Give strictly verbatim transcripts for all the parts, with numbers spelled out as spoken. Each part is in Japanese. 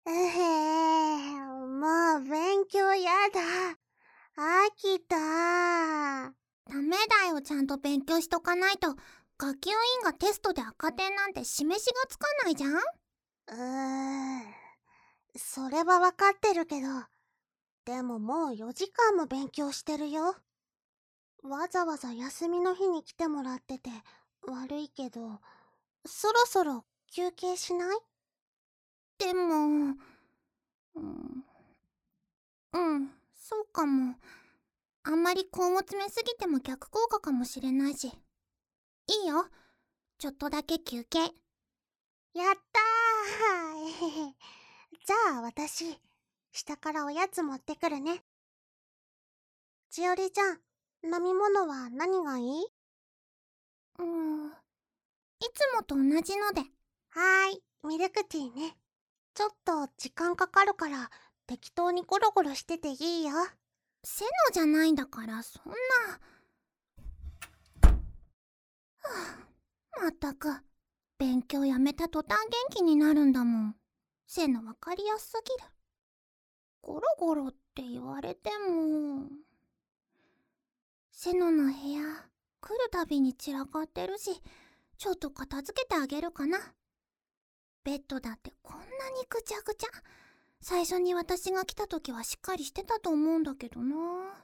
えへもう勉強やだ。飽きた。 ダメだよ、ちゃんと勉強しとかないと。学級委員がテストで赤点なんて示しがつかないじゃん。 うーん。それはわかってるけど、でももうよじかんも勉強してるよ。わざわざ休みの日に来てもらってて悪いけど、そろそろ休憩しない？ でも、うん、うん、そうかも。あんまり根を詰めすぎても逆効果かもしれないし。いいよ、ちょっとだけ休憩。 やったーえへへじゃあ私、下からおやつ持ってくるね。ちよりちゃん、飲み物は何がいい？ うん、いつもと同じので。 はーい、ミルクティーね。ちょっと時間かかるから適当にゴロゴロしてていいよ。 セノじゃないんだからそんな。はあ、まったく勉強やめた途端元気になるんだもん。セノわかりやすすぎる。ゴロゴロって言われても。セノの部屋来るたびに散らかってるし、ちょっと片付けてあげるかな。ベッドだってこんなにぐちゃぐちゃ。最初に私が来た時はしっかりしてたと思うんだけどな。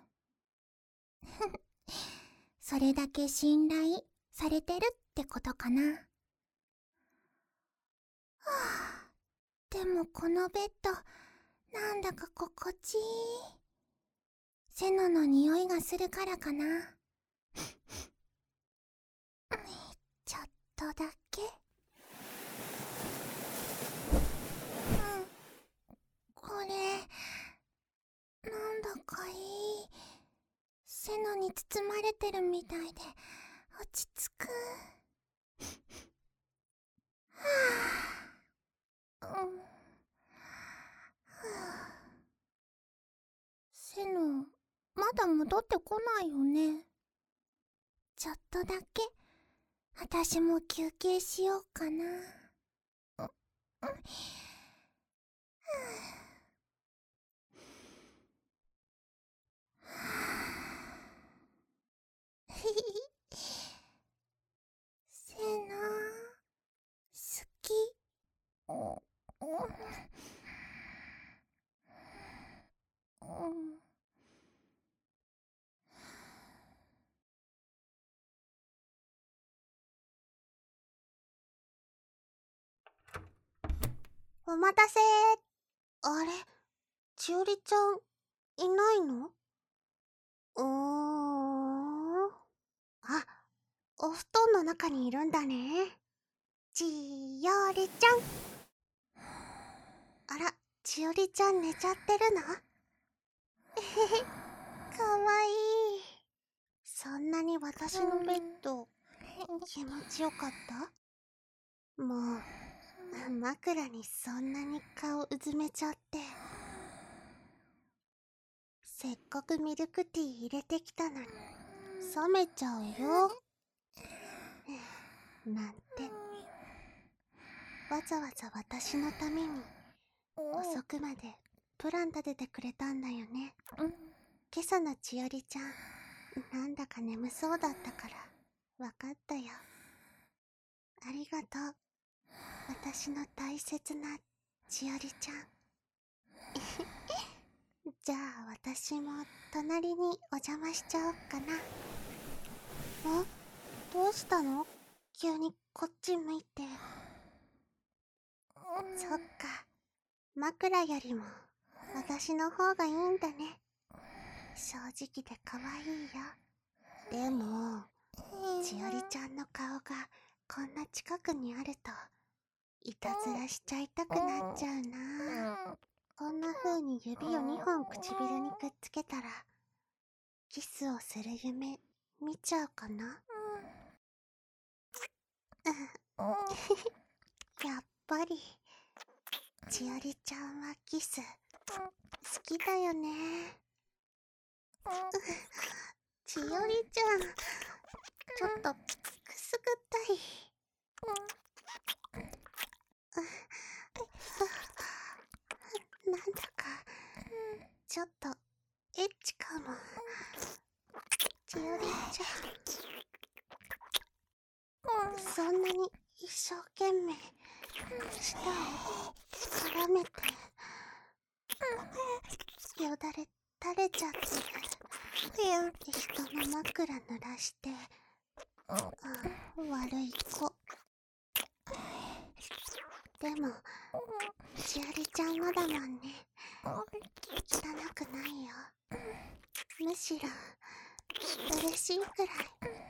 それだけ信頼されてるってことかな。はあ、でもこのベッドなんだか心地いい。セノの匂いがするからかな。ちょっとだけ。うん、これなんだかいい。セノに包まれてるみたいで落ち着く。はあ、うん、はあ、セノまだ戻ってこないよね。ちょっとだけ私も休憩しようかな。う、うん、セノ好き。うん、うん、 お待たせー。あれ、ちよりちゃん、いないの？うーん。あ、お布団の中にいるんだね。ちよりちゃん。あら、ちよりちゃん寝ちゃってるの？えへへ、かわいい。そんなに私のベッド、気持ちよかった？もう、枕にそんなに顔うずめちゃって。せっかくミルクティー入れてきたのに、冷めちゃうよ。なんて。わざわざ私のために、遅くまでプラン立ててくれたんだよね。今朝のちよりちゃん、なんだか眠そうだったから、わかったよ。ありがとう。私の大切なちよりちゃん。じゃあ私も隣にお邪魔しちゃおっかな。あ、どうしたの？急にこっち向いて。そっか、枕よりも私の方がいいんだね。正直で可愛いよ。でも、ちよりちゃんの顔がこんな近くにあると、いたずらしちゃいたくなっちゃうな。こんな風に指をにほん唇にくっつけたら、キスをする夢見ちゃうかな。やっぱりちよりちゃんはキス好きだよね。ちよりちゃん、ちょっとくすぐったい。 だれ垂れちゃってる。で、人の枕濡らして、あ、悪い子。でも、ちありちゃんのだもんね。汚くないよ。むしろ、嬉しいくらい。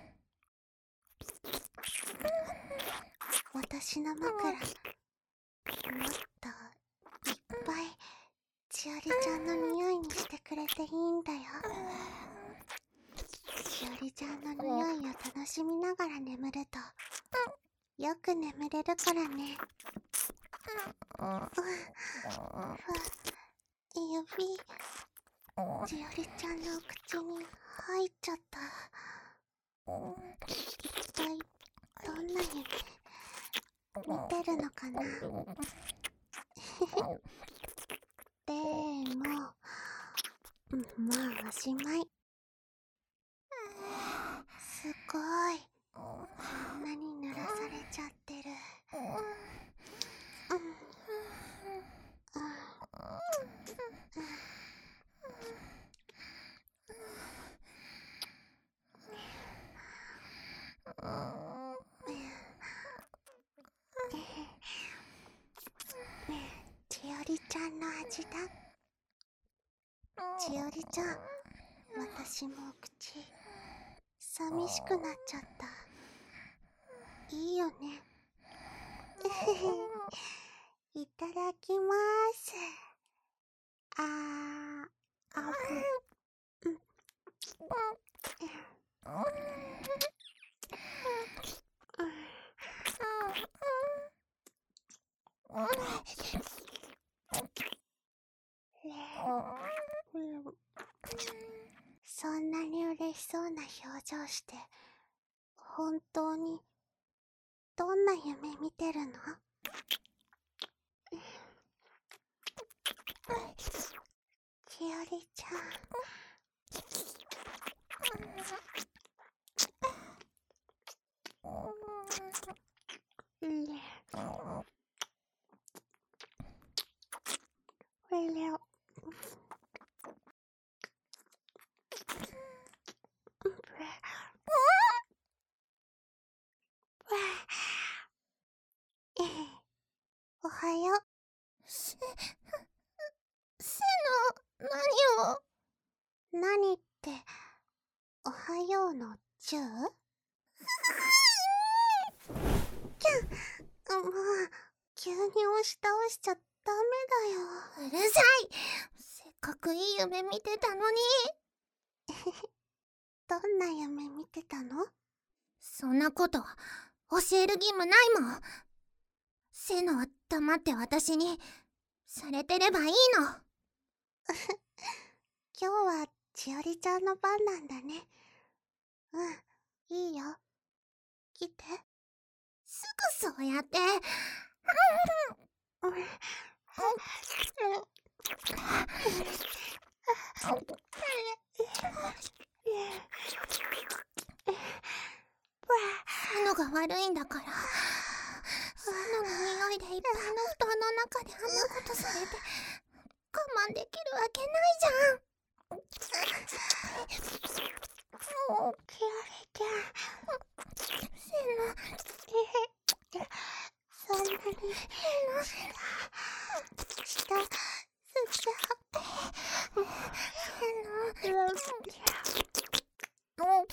私の枕、もっと、いっぱい、ちありちゃんの匂いにしてくれていいんだよ。ちありちゃんの匂いを楽しみながら眠ると、よく眠れるからね。うわ、指、ちありちゃんの口に入っちゃった。一体、どんな夢見てるのかな。でも、まあおしまい。すごい、こんなに濡らされちゃってる。うん、ちおりちゃんの味だ。ちおりちゃん、私もお口寂しくなっちゃった。いいよね。いただきまーす。あー、あぶ。うん。そんなに嬉しそうな表情して、本当に、どんな夢見てるの？ちおりちゃん。ねえ。これを。おはよう。 せ、せの、何を？ 何って、おはようのチュー？キャン、もう、急に押し倒しちゃダメだよ。 うるさい！せっかくいい夢見てたのに。 どんな夢見てたの？ そんなこと教える義務ないもん。せのは黙って私にされてればいいの。 今日はちおりちゃんの番なんだね。うん、いいよ。来て。 すぐそうやって。せのが悪いんだから。せのの匂いでいっぱいの布団の中であんなことされて我慢できるわけないじゃん。もうちおりちゃん。 せの、 そんなに下、下、すっちゃう。せの、 もう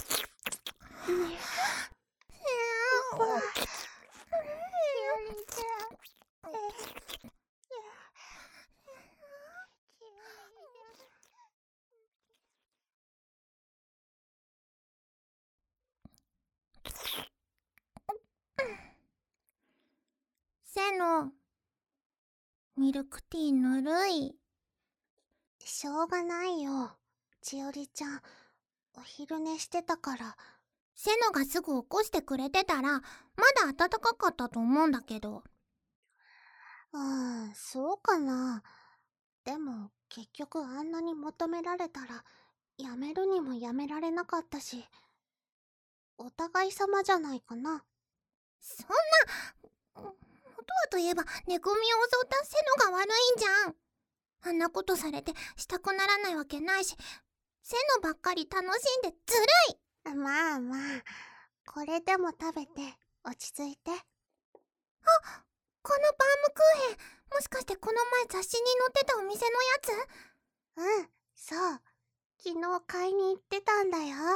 せの、ミルクティーぬるい。 しょうがないよ。ちおりちゃん、お昼寝してたから。 せのがすぐ起こしてくれてたら、まだ暖かかったと思うんだけど。 うーん、そうかな。でも、結局あんなに求められたら、やめるにもやめられなかったし、お互い様じゃないかな。 そんな、元はといえば寝込みを襲ったせのが悪いんじゃん。 あんなことされてしたくならないわけないし、せのばっかり楽しんでずるい。 まあまあ、これでも食べて落ち着いて。 あ、このバームクーヘン、もしかしてこの前雑誌に載ってたお店のやつ？ うん、そう。昨日買いに行ってたんだよ。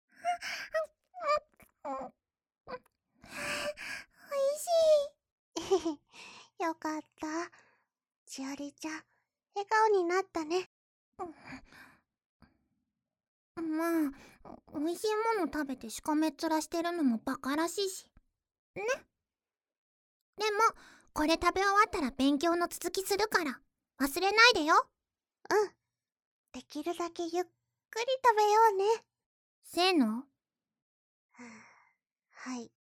おいしい。よかった。ちありちゃん、笑顔になったね。 まあ、おいしいもの食べてしかめっ面してるのもバカらしいし。ね。でも、これ食べ終わったら勉強の続きするから、忘れないでよ。 うん。できるだけゆっくり食べようね。 せーの？ はい。